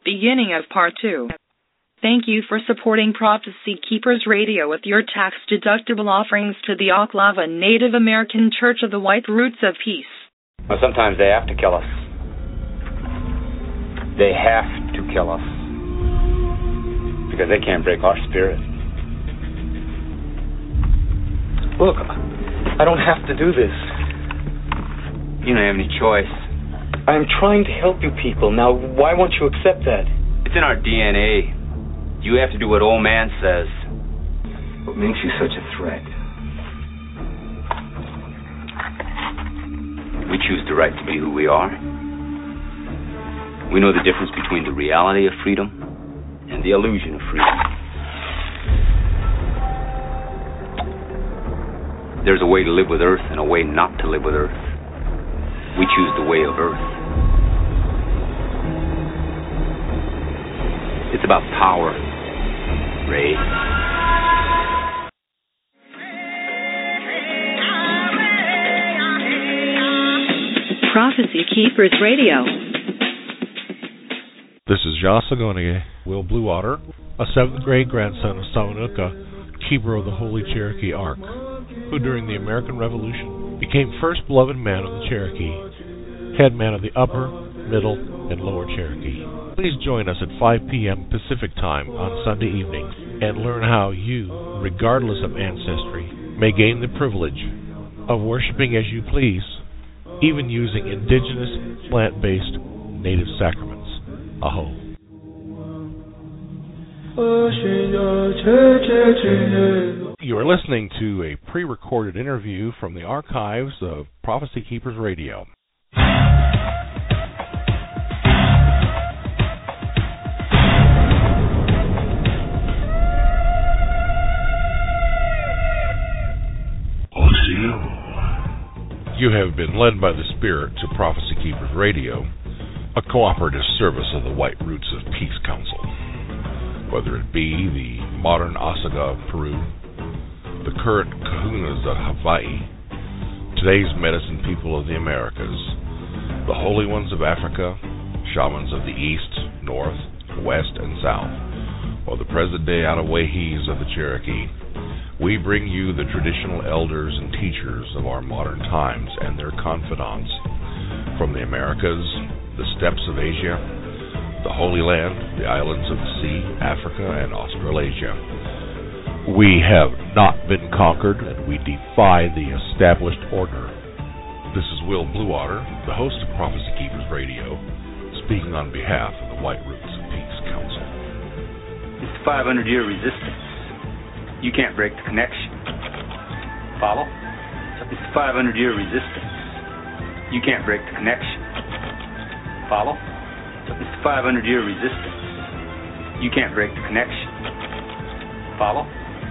Beginning of Part 2. Thank you for supporting Prophecy Keepers Radio with your tax-deductible offerings to the Oklahoma Native American Church of the White Roots of Peace. Well, sometimes they have to kill us. They have to kill us. Because they can't break our spirit. Look, I don't have to do this. You don't have any choice. I'm trying to help you people. Now, why won't you accept that? It's in our DNA. You have to do what old man says. What makes you such a threat? We choose the right to be who we are. We know the difference between the reality of freedom and the illusion of freedom. There's a way to live with Earth and a way not to live with Earth. We choose the way of Earth. It's about power, Ray. Prophecy Keepers Radio. This is Yasagonige, Will Bluewater, a 7th grade grandson of Samanuka, keeper of the Holy Cherokee Ark, who during the American Revolution became first beloved man of the Cherokee, head man of the Upper, Middle, and Lower Cherokee. Please join us at 5 p.m. Pacific Time on Sunday evenings and learn how you, regardless of ancestry, may gain the privilege of worshiping as you please, even using indigenous, plant-based, native sacraments. Aho. You are listening to a pre-recorded interview from the archives of Prophecy Keepers Radio. You have been led by the Spirit to Prophecy Keepers Radio, a cooperative service of the White Roots of Peace Council. Whether it be the modern Osaga of Peru, the current Kahunas of Hawaii, today's medicine people of the Americas, the holy ones of Africa, shamans of the East, North, West, and South, or the present-day Anawahis of the Cherokee, we bring you the traditional elders and teachers of our modern times and their confidants from the Americas, the steppes of Asia, the Holy Land, the islands of the sea, Africa, and Australasia. We have not been conquered, and we defy the established order. This is Will Bluewater, the host of Prophecy Keepers Radio, speaking on behalf of the White Roots of Peace Council. It's 500-year resistance. You can't break the connection. Follow? It's 500-year resistance. You can't break the connection. Follow? It's 500-year resistance. You can't break the connection. Follow?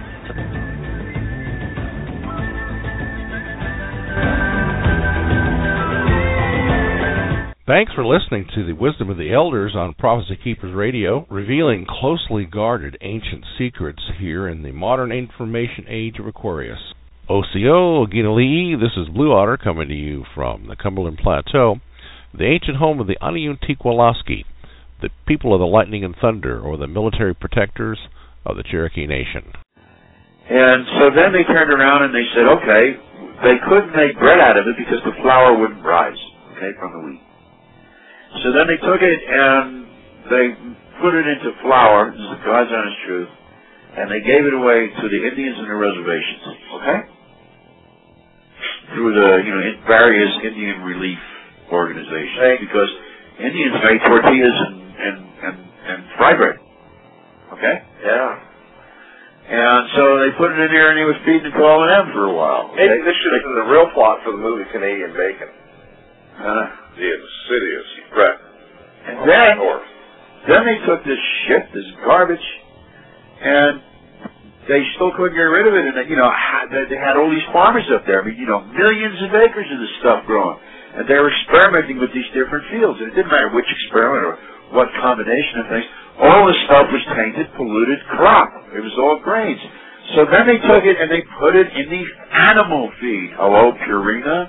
Thanks for listening to the Wisdom of the Elders on Prophecy Keepers Radio, revealing closely guarded ancient secrets here in the modern information age of Aquarius. Osio Oginali'i, this is Bluewater coming to you from the Cumberland Plateau, the ancient home of the Aniuntiqualaski, the people of the lightning and thunder, or the military protectors of the Cherokee Nation. And so then they turned around and they said, okay, they couldn't make bread out of it because the flour wouldn't rise, okay, from the wheat. So then they took it and they put it into flour, this is God's honest truth, and they gave it away to the Indians and the reservations, okay? Through the, various Indian relief organizations, right? Because Indians made tortillas and fry bread, okay? Yeah. And so they put it in there and they was feeding it to all of them for a while. Okay? Maybe this should have been the real plot for the movie Canadian Bacon. The insidious threat. And then they took this shit, this garbage, and they still couldn't get rid of it. And they had all these farmers up there. I mean, millions of acres of this stuff growing, and they were experimenting with these different fields. And it didn't matter which experiment or what combination of things. All this stuff was tainted, polluted crop. It was all grains. So then they took it and they put it in the animal feed. Hello, Purina,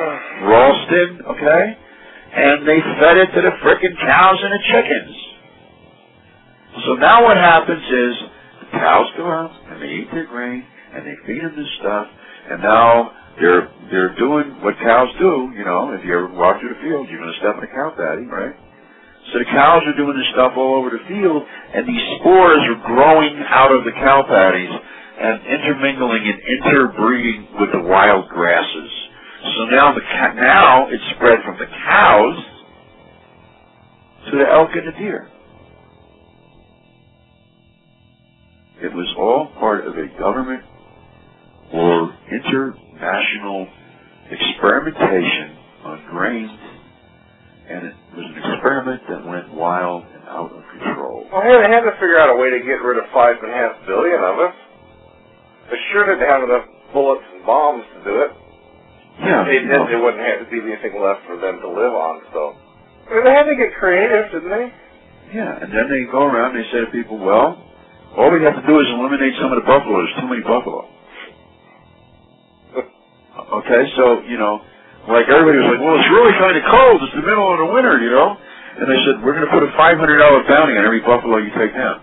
Ralston, okay? And they fed it to the frickin' cows and the chickens. So now what happens is the cows go out and they eat their grain and they feed them this stuff, and now they're doing what cows do. You know, if you ever walk through the field, you're going to step in a cow patty, right? So the cows are doing this stuff all over the field, and these spores are growing out of the cow patties and intermingling and interbreeding with the wild grasses. So now it's spread from the cows to the elk and the deer. It was all part of a government or international experimentation on grains, and it was an experiment that went wild and out of control. Well, hey, they had to figure out a way to get rid of 5.5 billion of us. They sure didn't have enough bullets and bombs to do it. Yeah, There wouldn't have to be anything left for them to live on, so. I mean, they had to get creative, didn't they? Yeah, and then they go around and they say to people, well, all we have to do is eliminate some of the buffalo. There's too many buffalo. Okay, so, you know, like everybody was like, well, it's really kind of cold. It's the middle of the winter, you know. And they said, we're going to put a $500 bounty on every buffalo you take down.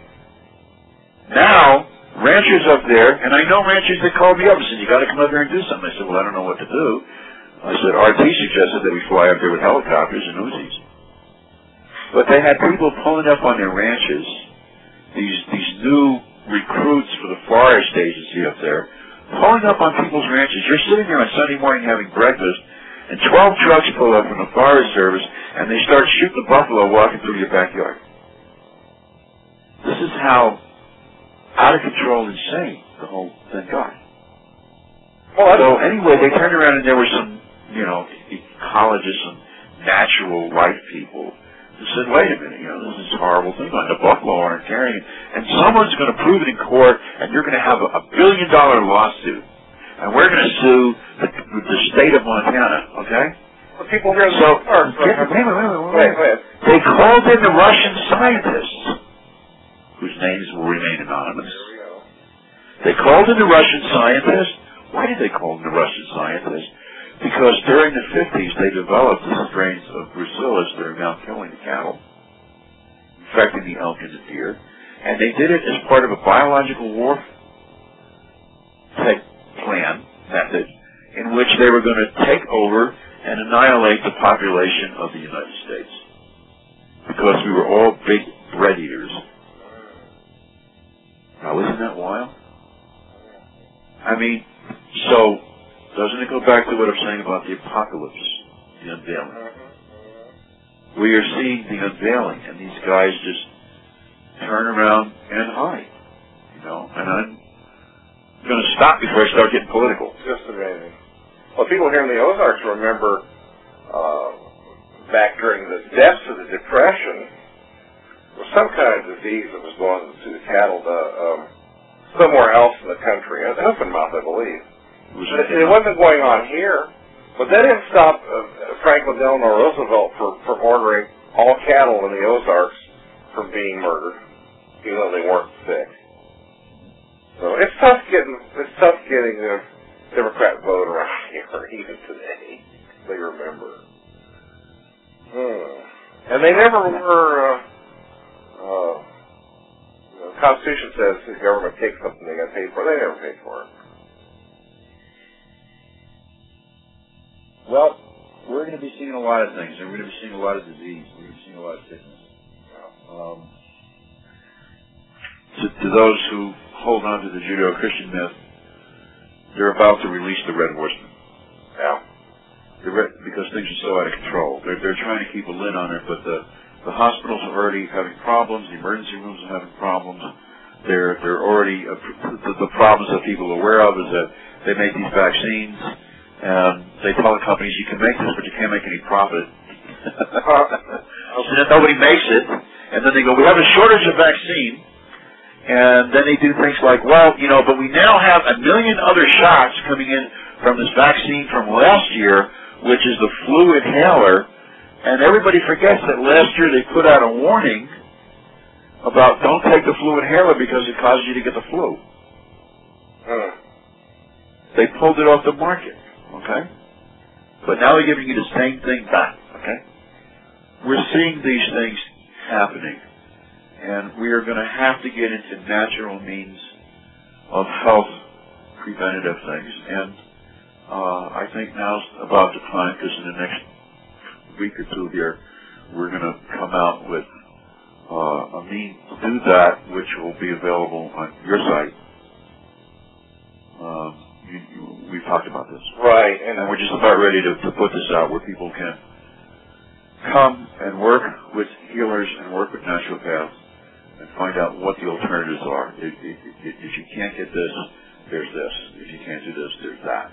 Now, ranchers up there, and I know ranchers that called me up and said, you got to come up here and do something. I said, well, I don't know what to do. I said, RT suggested that we fly up there with helicopters and Uzis. But they had people pulling up on their ranches, these new recruits for the forest agency up there, pulling up on people's ranches. You're sitting there on Sunday morning having breakfast, and 12 trucks pull up from the Forest Service, and they start shooting the buffalo walking through your backyard. This is how out of control, insane the whole thing got. Well, so anyway, they turned around and there were some, you know, ecologists and natural life people who said, wait a minute, you know, this is a horrible thing. The buffalo aren't carrying it. And someone's going to prove it in court, and you're going to have a $1 billion lawsuit. And we're going to sue the state of Montana, okay? Well, people here so, wait. They called in the Russian scientists, whose names will remain anonymous. They called in the Russian scientists. Why did they call in the Russian scientists? Because during the 50s, they developed the strains of brucellus that are now killing the cattle, infecting the elk and the deer, and they did it as part of a biological war type plan method in which they were going to take over and annihilate the population of the United States because we were all big bread eaters. Now, isn't that wild? I mean, so doesn't it go back to what I'm saying about the apocalypse, the unveiling? We are seeing the unveiling, and these guys just turn around and hide, you know, and I'm going to stop before I start getting political. Just amazing. Well, people here in the Ozarks remember back during the depths of the Depression, there was some kind of disease that was going through the cattle somewhere else in the country, open mouth, I believe. It wasn't going on here, but that didn't stop Franklin Delano Roosevelt from ordering all cattle in the Ozarks from being murdered, even though they weren't sick. So it's tough getting the Democrat vote around here even today. They remember, and they never were. The Constitution says the government takes something they got paid for. They never paid for it. Well, we're going to be seeing a lot of things, and we're going to be seeing a lot of disease. We're going to be seeing a lot of sickness. To those who hold on to the Judeo-Christian myth, they're about to release the Red Horseman. Yeah. Because things are so out of control. They're trying to keep a lid on it, but the hospitals are already having problems. The emergency rooms are having problems. They're already the problems that people are aware of is that they make these vaccines. They tell the companies, you can make this, but you can't make any profit. So then nobody makes it. And then they go, we have a shortage of vaccine. And then they do things like, well, you know, but we now have 1 million other shots coming in from this vaccine from last year, which is the flu inhaler. And everybody forgets that last year they put out a warning about don't take the flu inhaler because it causes you to get the flu. They pulled it off the market. Okay? But now they're giving you the same thing back. Okay? We're seeing these things happening. And we are going to have to get into natural means of health preventative things. And I think now's about the time, because in the next week or two here, we're going to come out with a means to do that, which will be available on your site. We've talked about this. Right. And we're just about ready to put this out where people can come and work with healers and work with naturopaths and find out what the alternatives are. If you can't get this, there's this. If you can't do this, there's that.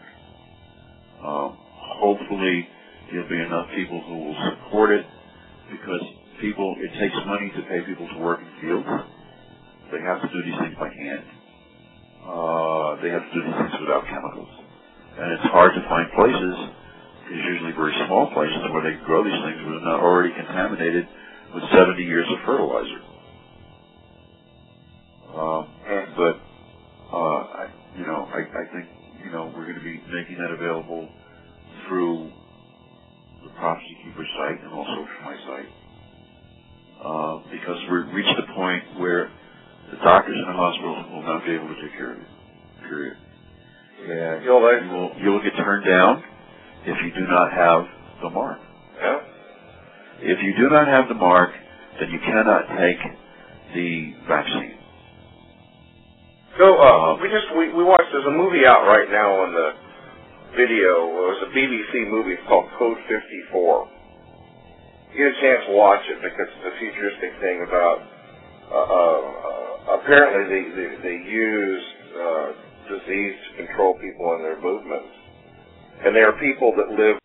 Hopefully there'll be enough people who will support it, because it takes money to pay people to work in fields. They have to do these things by hand. They have to do these things without chemicals. And it's hard to find places, there's usually very small places where they can grow these things that are not already contaminated with 70 years of fertilizer. I think, we're going to be making that available through the Prophecy Keeper site and also from my site. Because we've reached the point where the doctors in the hospitals will not be able to take care of it. Period. And you will get turned down if you do not have the mark. Yeah. If you do not have the mark, then you cannot take the vaccine. So we watched. There's a movie out right now on the video. It was a BBC movie. It's called Code 54. You get a chance to watch it because it's a futuristic thing about. Apparently, they use disease to control people and their movements, and there are people that live